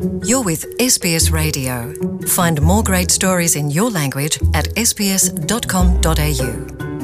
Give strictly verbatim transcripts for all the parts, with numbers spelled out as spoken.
You're with S B S Radio. Find more great stories in your language at s b s dot com dot a u.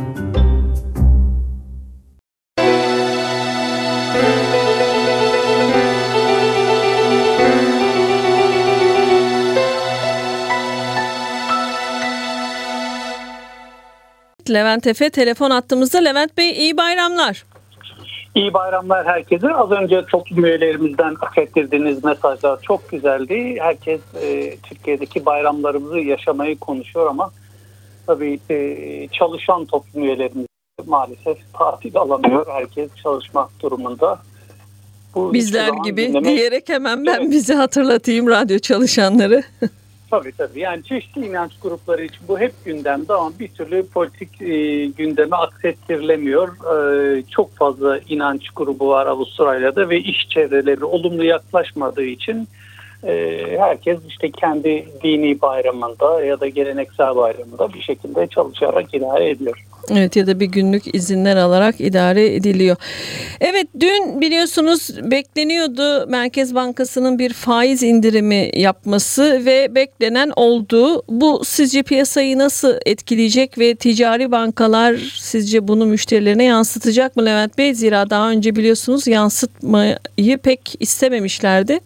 Levent Efe telefon attığımızda. Levent Bey, iyi bayramlar. İyi bayramlar herkese. Az önce toplum üyelerimizden aktarttırdığınız mesajlar çok güzeldi. Herkes e, Türkiye'deki bayramlarımızı yaşamayı konuşuyor ama tabii e, çalışan toplum üyelerimiz maalesef tatil alamıyor. Herkes çalışmak durumunda. Bu Bizler gibi dinlemek... diyerek hemen ben evet. bizi hatırlatayım, radyo çalışanları. Tabii tabii. Yani çeşitli inanç grupları için bu hep gündemde ama bir türlü politik e, gündeme aksettirilemiyor. E, çok fazla inanç grubu var Avustralya'da ve iş çevreleri olumlu yaklaşmadığı için e, herkes işte kendi dini bayramında ya da geleneksel bayramında bir şekilde çalışarak idare ediyor. Evet, ya da bir günlük izinler alarak idare ediliyor. Evet, dün biliyorsunuz bekleniyordu Merkez Bankası'nın bir faiz indirimi yapması ve beklenen oldu. Bu sizce piyasayı nasıl etkileyecek ve ticari bankalar sizce bunu müşterilerine yansıtacak mı Levent Bey? Zira daha önce biliyorsunuz yansıtmayı pek istememişlerdi.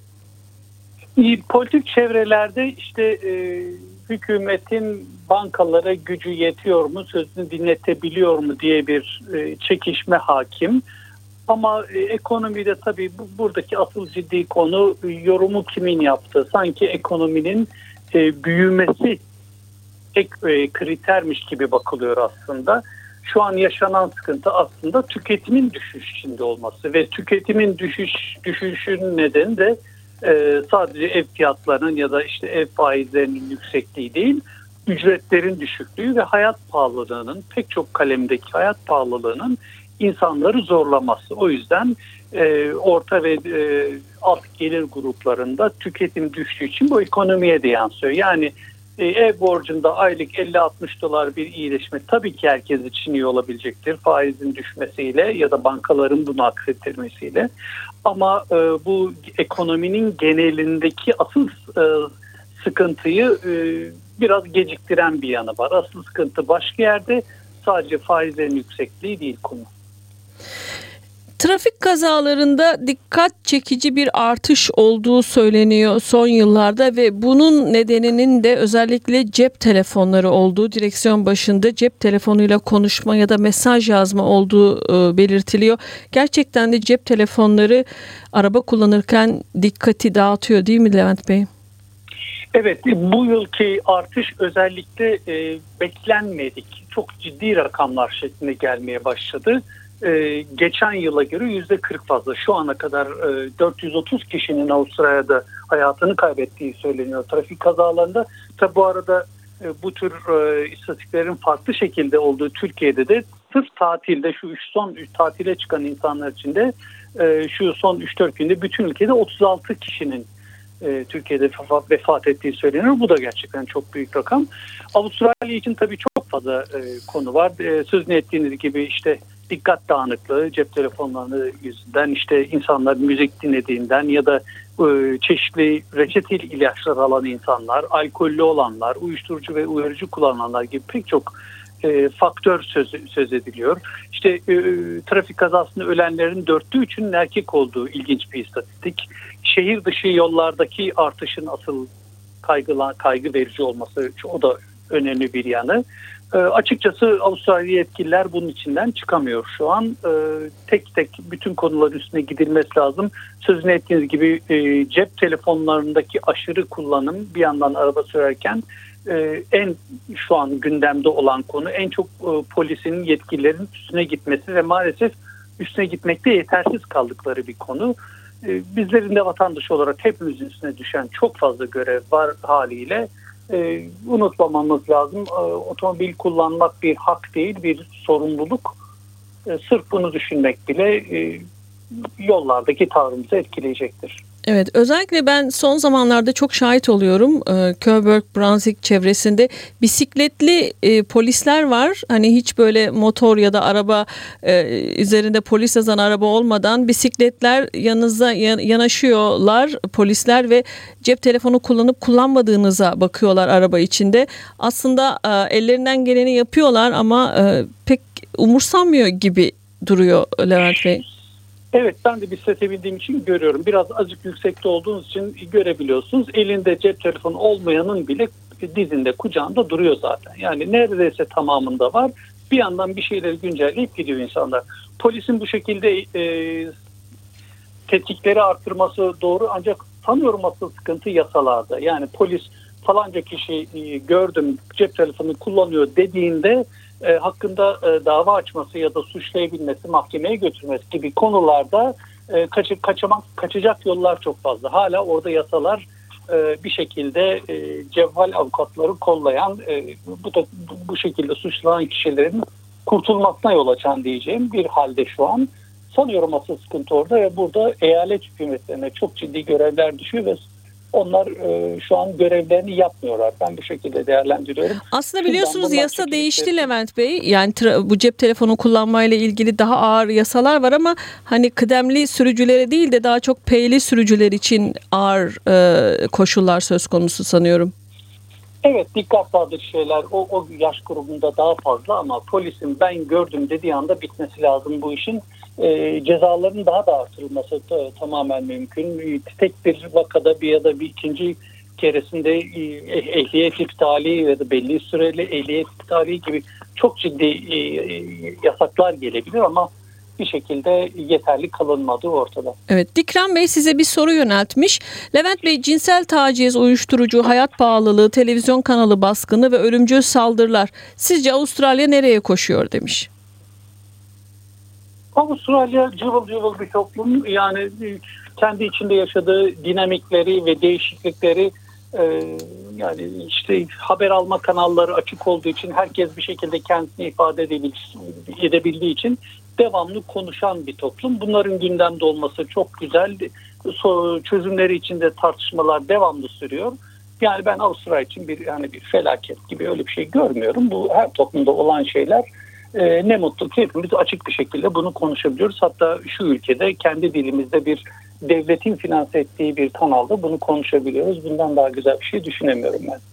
Politik çevrelerde işte e, hükümetin bankalara gücü yetiyor mu, sözünü dinletebiliyor mu diye bir e, çekişme hakim. Ama e, ekonomide tabii bu, buradaki asıl ciddi konu e, yorumu kimin yaptığı. Sanki ekonominin e, büyümesi ek e, kritermiş gibi bakılıyor aslında. Şu an yaşanan sıkıntı aslında tüketimin düşüş içinde olması ve tüketimin düşüş düşüşünün nedeni de e, sadece ev fiyatlarının ya da işte ev faizlerinin yüksekliği değil, ücretlerin düşüklüğü ve hayat pahalılığının, pek çok kalemdeki hayat pahalılığının insanları zorlaması. O yüzden e, orta ve e, alt gelir gruplarında tüketim düştüğü için bu ekonomiye de yansıyor. Yani e, ev borcunda aylık elli altmış dolar bir iyileşme tabii ki herkes için iyi olabilecektir. Faizin düşmesiyle ya da bankaların bunu aksettirmesiyle. Ama e, bu ekonominin genelindeki asıl e, sıkıntıyı e, biraz geciktiren bir yanı var. Asıl sıkıntı başka yerde, sadece faizlerin yüksekliği değil konu. Trafik kazalarında dikkat çekici bir artış olduğu söyleniyor son yıllarda ve bunun nedeninin de özellikle cep telefonları olduğu, direksiyon başında cep telefonuyla konuşma ya da mesaj yazma olduğu e, belirtiliyor. Gerçekten de cep telefonları araba kullanırken dikkati dağıtıyor değil mi Levent Bey? Evet, bu yılki artış özellikle e, beklenmedik, çok ciddi rakamlar şeklinde gelmeye başladı. E, geçen yıla göre yüzde kırk fazla. Şu ana kadar e, dört yüz otuz kişinin Avustralya'da hayatını kaybettiği söyleniyor trafik kazalarında. Tabi bu arada e, bu tür e, istatistiklerin farklı şekilde olduğu Türkiye'de de sırf tatilde şu üç son üç tatile çıkan insanlar için de e, şu son üç dört günde bütün ülkede otuz altı kişinin e, Türkiye'de vefat ettiği söyleniyor. Bu da gerçekten çok büyük rakam. Avustralya için tabii çok fazla e, konu var. E, sözünü ettiğiniz gibi işte dikkat dağınıklığı, cep telefonları yüzünden, işte insanlar müzik dinlediğinden ya da e, çeşitli reçeteli ilaçlar alan insanlar, alkollü olanlar, uyuşturucu ve uyarıcı kullananlar gibi pek çok e, faktör söz, söz ediliyor. İşte e, trafik kazasında ölenlerin dörtte üçünün erkek olduğu ilginç bir istatistik. Şehir dışı yollardaki artışın asıl kaygılan, kaygı verici olması, o da önemli bir yanı. E, açıkçası Avustralya yetkililer bunun içinden çıkamıyor şu an. E, tek tek bütün konuların üstüne gidilmesi lazım. Sözünü ettiğiniz gibi e, cep telefonlarındaki aşırı kullanım bir yandan araba sürerken e, en şu an gündemde olan konu, en çok e, polisin, yetkililerin üstüne gitmesi ve maalesef üstüne gitmekte yetersiz kaldıkları bir konu. E, bizlerin de vatandaş olarak hepimizin üstüne düşen çok fazla görev var haliyle. Ee, unutmamamız lazım. Ee, otomobil kullanmak bir hak değil, bir sorumluluk. Ee, sırf bunu düşünmek bile e, yollardaki tavrımızı etkileyecektir. Evet, özellikle ben son zamanlarda çok şahit oluyorum. Ee, Coburg-Brunswick çevresinde bisikletli e, polisler var. Hani hiç böyle motor ya da araba e, üzerinde polis yazan araba olmadan bisikletler yanınıza yan, yanaşıyorlar polisler ve cep telefonu kullanıp kullanmadığınıza bakıyorlar araba içinde. Aslında e, ellerinden geleni yapıyorlar ama e, pek umursamıyor gibi duruyor Levent Bey. Evet, ben de bisiklete bindiğim için görüyorum. Biraz azıcık yüksekte olduğunuz için görebiliyorsunuz. Elinde cep telefonu olmayanın bile dizinde, kucağında duruyor zaten. Yani neredeyse tamamında var. Bir yandan bir şeyleri güncelleyip gidiyor insanlar. Polisin bu şekilde e, tetkikleri arttırması doğru, ancak sanıyorum asıl sıkıntı yasalarda. Yani polis falanca kişi e, gördüm cep telefonu kullanıyor dediğinde E, hakkında e, dava açması ya da suçlayabilmesi, mahkemeye götürmesi gibi konularda e, kaçı, kaçamak, kaçacak yollar çok fazla. Hala orada yasalar e, bir şekilde e, cevval avukatları kollayan, e, bu da bu şekilde suçlanan kişilerin kurtulmasına yol açan diyeceğim bir halde şu an. Sanıyorum asıl sıkıntı orada ve burada eyalet hükümetlerine çok ciddi görevler düşüyor ve onlar e, şu an görevlerini yapmıyorlar. Ben bu şekilde değerlendiriyorum. Aslında biliyorsunuz yasa değişti Levent Bey. Yani tra- bu cep telefonu kullanmayla ilgili daha ağır yasalar var ama hani kıdemli sürücülere değil de daha çok peyli sürücüler için ağır e, koşullar söz konusu sanıyorum. Evet, dikkat dağıtıcı şeyler o, o yaş grubunda daha fazla ama polisin ben gördüm dediği anda bitmesi lazım bu işin. E, cezaların daha da artırılması da, tamamen mümkün. Tek bir vakada bir ya da bir ikinci keresinde e, ehliyet iptali ya da belli süreli ehliyet iptali gibi çok ciddi e, yasaklar gelebilir ama bir şekilde yeterli kalınmadığı ortada. Evet, Dikran Bey size bir soru yöneltmiş. Levent Bey, cinsel taciz, uyuşturucu, hayat pahalılığı, televizyon kanalı baskını ve ölümcül saldırılar. Sizce Avustralya nereye koşuyor demiş. Avustralya cıvıl cıvıl bir toplum. Yani kendi içinde yaşadığı dinamikleri ve değişiklikleri e, yani işte haber alma kanalları açık olduğu için herkes bir şekilde kendisini ifade edebildiği için devamlı konuşan bir toplum. Bunların gündemde olması çok güzel. Çözümleri içinde tartışmalar devamlı sürüyor. Yani ben Avustralya için bir yani bir felaket gibi öyle bir şey görmüyorum. Bu her toplumda olan şeyler. Ee, ne mutlu ki hepimiz açık bir şekilde bunu konuşabiliyoruz. Hatta şu ülkede kendi dilimizde bir devletin finanse ettiği bir kanalda bunu konuşabiliyoruz. Bundan daha güzel bir şey düşünemiyorum ben.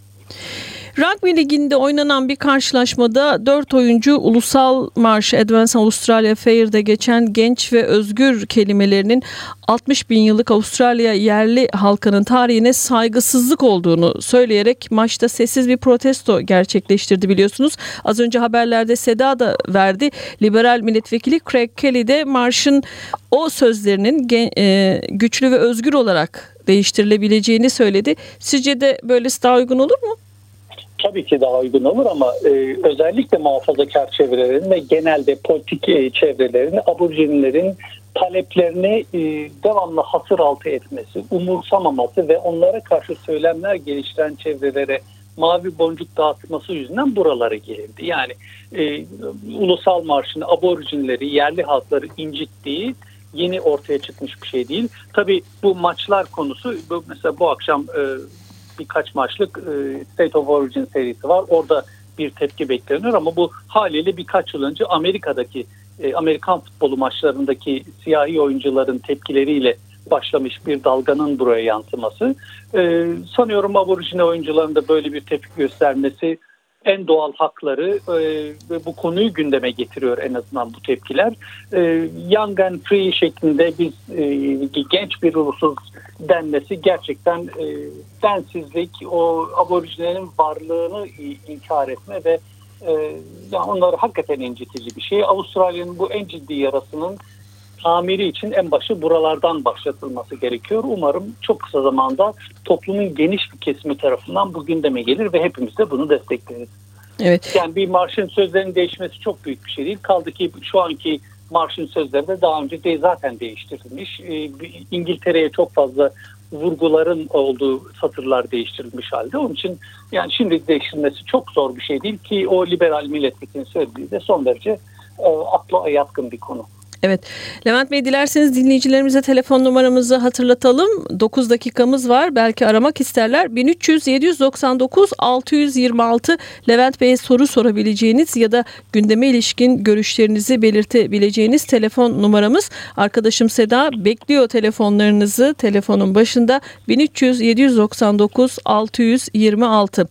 Rugby Ligi'nde oynanan bir karşılaşmada dört oyuncu Ulusal Marş Advance Australia Fair'de geçen genç ve özgür kelimelerinin altmış bin yıllık Avustralya yerli halkının tarihine saygısızlık olduğunu söyleyerek maçta sessiz bir protesto gerçekleştirdi biliyorsunuz. Az önce haberlerde Seda da verdi. Liberal milletvekili Craig Kelly de marşın o sözlerinin güçlü ve özgür olarak değiştirilebileceğini söyledi. Sizce de böylesi daha uygun olur mu? Tabii ki daha uygun olur ama e, özellikle muhafazakar çevrelerin ve genelde politik e, çevrelerin, aborjinlerin taleplerini e, devamlı hasır altı etmesi, umursamaması ve onlara karşı söylemler geliştiren çevrelere mavi boncuk dağıtması yüzünden buralara gelindi. Yani e, ulusal marşın aborjinleri, yerli halkları incittiği yeni ortaya çıkmış bir şey değil. Tabii bu maçlar konusu, bu, mesela bu akşam e, birkaç maçlık e, State of Origin serisi var. Orada bir tepki bekleniyor ama bu haliyle birkaç yıl önce Amerika'daki e, Amerikan futbolu maçlarındaki siyahi oyuncuların tepkileriyle başlamış bir dalganın buraya yansıması. E, sanıyorum aborijine oyuncuların da böyle bir tepki göstermesi en doğal hakları e, ve bu konuyu gündeme getiriyor en azından bu tepkiler. E, Young and Free şeklinde biz e, genç bir ulusuz denmesi gerçekten e, densizlik, o aborijinlerin varlığını inkar etme ve e, yani onları hakikaten incitici bir şey. Avustralya'nın bu en ciddi yarasının tamiri için en başı buralardan başlatılması gerekiyor. Umarım çok kısa zamanda toplumun geniş bir kesimi tarafından bu gündeme gelir ve hepimiz de bunu destekleriz. Evet. Yani bir marşın sözlerinin değişmesi çok büyük bir şey değil. Kaldı ki şu anki marşın sözleri de daha önce de zaten değiştirilmiş. Ee, İngiltere'ye çok fazla vurguların olduğu satırlar değiştirilmiş halde. Onun için yani şimdi değiştirilmesi çok zor bir şey değil ki o liberal milletvekilinin söylediği de son derece e, akla yatkın bir konu. Evet. Levent Bey, dilerseniz dinleyicilerimize telefon numaramızı hatırlatalım. dokuz dakikamız var. Belki aramak isterler. bin üç yüz yedi yüz doksan dokuz altı yüz yirmi altı Levent Bey'e soru sorabileceğiniz ya da gündeme ilişkin görüşlerinizi belirtebileceğiniz telefon numaramız. Arkadaşım Seda bekliyor telefonlarınızı. Telefonun başında bin üç yüz yedi yüz doksan dokuz altı yüz yirmi altı.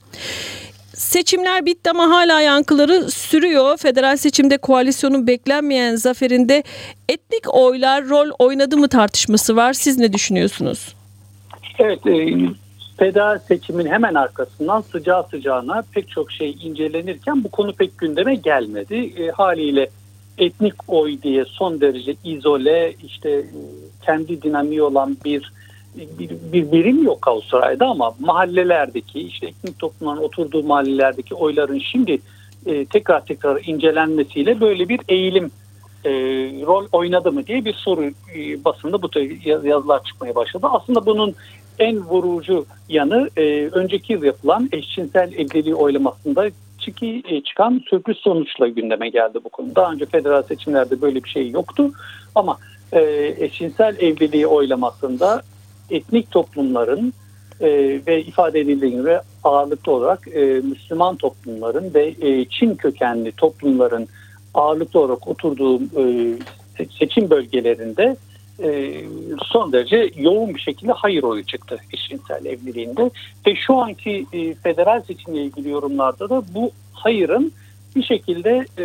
Seçimler bitti ama hala yankıları sürüyor. Federal seçimde koalisyonun beklenmeyen zaferinde etnik oylar rol oynadı mı tartışması var. Siz ne düşünüyorsunuz? Evet, e, federal seçimin hemen arkasından sıcağı sıcağına pek çok şey incelenirken bu konu pek gündeme gelmedi. E, haliyle etnik oy diye son derece izole, işte e, kendi dinamiği olan bir Bir, bir birim yok Avustralya'da ama mahallelerdeki, işte etnik toplumların oturduğu mahallelerdeki oyların şimdi e, tekrar tekrar incelenmesiyle böyle bir eğilim e, rol oynadı mı diye bir soru e, basında bu tür yazılar çıkmaya başladı. Aslında bunun en vurucu yanı e, önceki yıl yapılan eşcinsel evliliği oylamasında çıki, e, çıkan sürpriz sonuçla gündeme geldi bu konu. Daha önce federal seçimlerde böyle bir şey yoktu ama e, eşcinsel evliliği oylamasında etnik toplumların e, ve ifade edildiği gibi ağırlıklı olarak e, Müslüman toplumların ve e, Çin kökenli toplumların ağırlıklı olarak oturduğu e, seçim bölgelerinde e, son derece yoğun bir şekilde hayır oyu çıktı eşcinsel evliliğinde. Ve şu anki e, federal seçimle ilgili yorumlarda da bu hayırın bir şekilde e,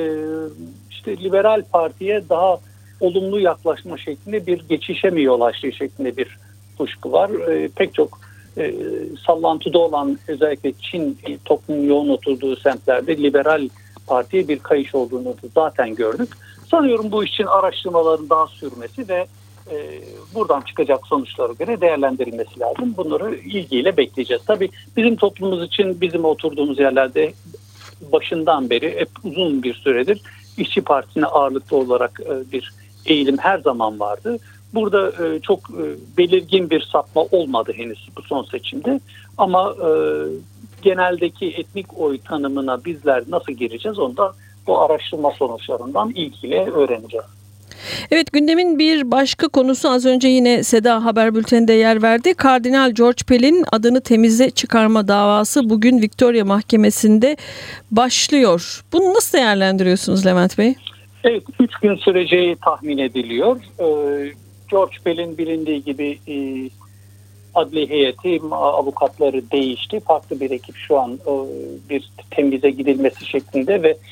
işte Liberal Parti'ye daha olumlu yaklaşma şeklinde bir geçişe mi yol açtığı şeklinde bir kuşku var. E, pek çok e, sallantıda olan özellikle Çin e, toplumun yoğun oturduğu semtlerde Liberal Parti'ye bir kayış olduğunu da zaten gördük. Sanıyorum bu için araştırmaların daha sürmesi ve e, buradan çıkacak sonuçlara göre değerlendirilmesi lazım. Bunları ilgiyle bekleyeceğiz. Tabii bizim toplumumuz için bizim oturduğumuz yerlerde başından beri hep uzun bir süredir İşçi Partisi'ne ağırlıklı olarak e, bir eğilim her zaman vardı. Burada e, çok e, belirgin bir sapma olmadı henüz bu son seçimde ama e, geneldeki etnik oy tanımına bizler nasıl gireceğiz onu da bu araştırma sonuçlarından ilgiyle öğreneceğiz. Evet, gündemin bir başka konusu, az önce yine Seda haber bülteninde yer verdi. Kardinal George Pell'in adını temize çıkarma davası bugün Victoria Mahkemesi'nde başlıyor. Bunu nasıl değerlendiriyorsunuz Levent Bey? Evet, üç gün süreceği tahmin ediliyor. Ee, George Pell'in bilindiği gibi e, adli heyeti, avukatları değişti. Farklı bir ekip şu an e, bir temize gidilmesi şeklinde ve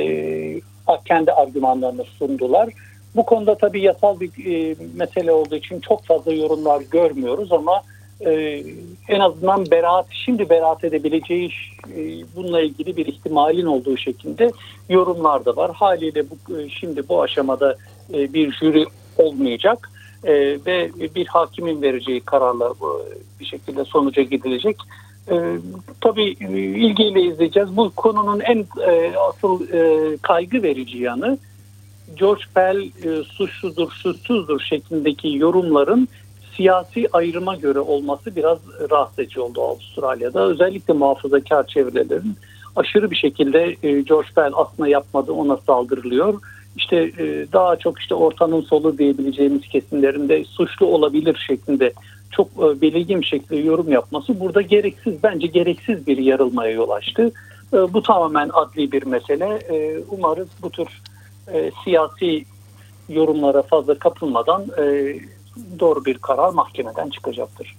e, kendi argümanlarını sundular. Bu konuda tabii yasal bir e, mesele olduğu için çok fazla yorumlar görmüyoruz ama e, en azından beraat, şimdi beraat edebileceği e, bununla ilgili bir ihtimalin olduğu şeklinde yorumlar da var. Haliyle bu, e, şimdi bu aşamada e, bir jüri olmayacak. Ee, ve bir hakimin vereceği kararla e, bir şekilde sonuca gidilecek. Ee, tabii e, ilgiyle izleyeceğiz. Bu konunun en e, asıl e, kaygı verici yanı George Pell e, suçludur, suçsuzdur şeklindeki yorumların siyasi ayrıma göre olması biraz rahatsız edici oldu Avustralya'da. Özellikle muhafazakar çevrelerin aşırı bir şekilde e, George Pell aslında yapmadı, ona saldırılıyor. İşte e, daha çok işte ortanın solu diyebileceğimiz kesimlerinde suçlu olabilir şeklinde çok e, belirgin bir şekilde yorum yapması burada gereksiz, bence gereksiz bir yarılmaya yol açtı. E, bu tamamen adli bir mesele. E, umarız bu tür e, siyasi yorumlara fazla kapılmadan e, doğru bir karar mahkemeden çıkacaktır.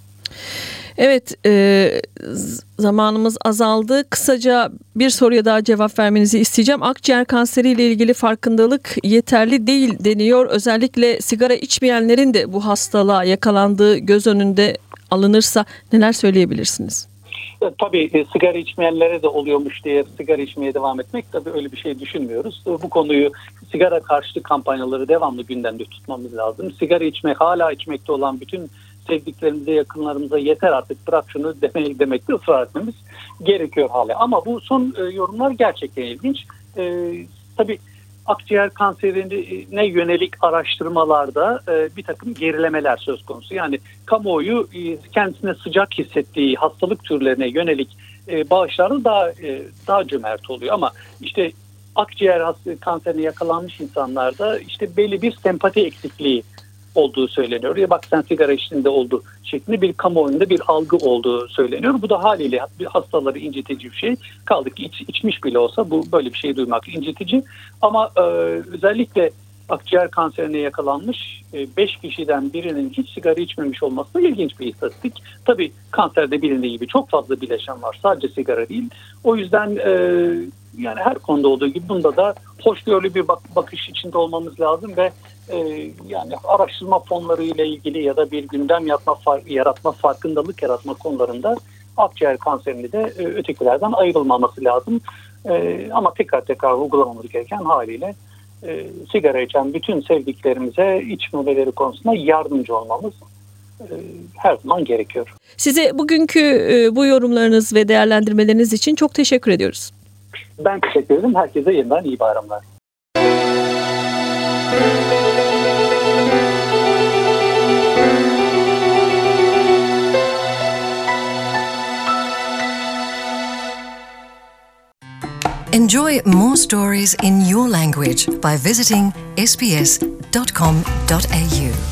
Evet, e, zamanımız azaldı. Kısaca bir soruya daha cevap vermenizi isteyeceğim. Akciğer kanseriyle ilgili farkındalık yeterli değil deniyor. Özellikle sigara içmeyenlerin de bu hastalığa yakalandığı göz önünde alınırsa neler söyleyebilirsiniz? Tabii e, sigara içmeyenlere de oluyormuş diye sigara içmeye devam etmek, tabii öyle bir şey düşünmüyoruz. Bu konuyu, sigara karşıtı kampanyaları devamlı gündemde tutmamız lazım. Sigara içmek, hala içmekte olan bütün sevdiklerimize, yakınlarımıza yeter artık bırak şunu demeye, demekte ısrar etmemiz gerekiyor hala. Ama bu son e, yorumlar gerçekten ilginç. E, tabii akciğer kanserine yönelik araştırmalarda e, bir takım gerilemeler söz konusu. Yani kamuoyu e, kendisine sıcak hissettiği hastalık türlerine yönelik e, bağışlarda daha e, daha cömert oluyor. Ama işte akciğer hastalığı kanserine yakalanmış insanlarda işte belli bir sempati eksikliği olduğu söyleniyor. Ya bak sen sigara içtiğinde oldu şeklinde bir kamuoyunda bir algı olduğu söyleniyor. Bu da haliyle hastaları incitici bir şey. Kaldı ki iç, içmiş bile olsa bu böyle bir şey duymak incitici. Ama e, özellikle akciğer kanserine yakalanmış beş kişiden birinin hiç sigara içmemiş olması da ilginç bir istatistik. Tabii kanserde bilindiği gibi çok fazla bileşen var. Sadece sigara değil. O yüzden e, yani her konuda olduğu gibi bunda da hoşgörülü bir bak- bakış içinde olmamız lazım ve e, yani araştırma fonları ile ilgili ya da bir gündem yapma, far- yaratma, farkındalık yaratma konularında akciğer kanserini de e, ötekilerden ayrılmaması lazım. E, ama tekrar tekrar uygulamamız gereken haliyle e, sigara içen bütün sevdiklerimize içmemeleri konusunda yardımcı olmamız e, her zaman gerekiyor. Size bugünkü e, bu yorumlarınız ve değerlendirmeleriniz için çok teşekkür ediyoruz. Ben teşekkür ederim. Herkese yeniden iyi bayramlar. Enjoy more stories in your language by visiting s b s dot com dot a u.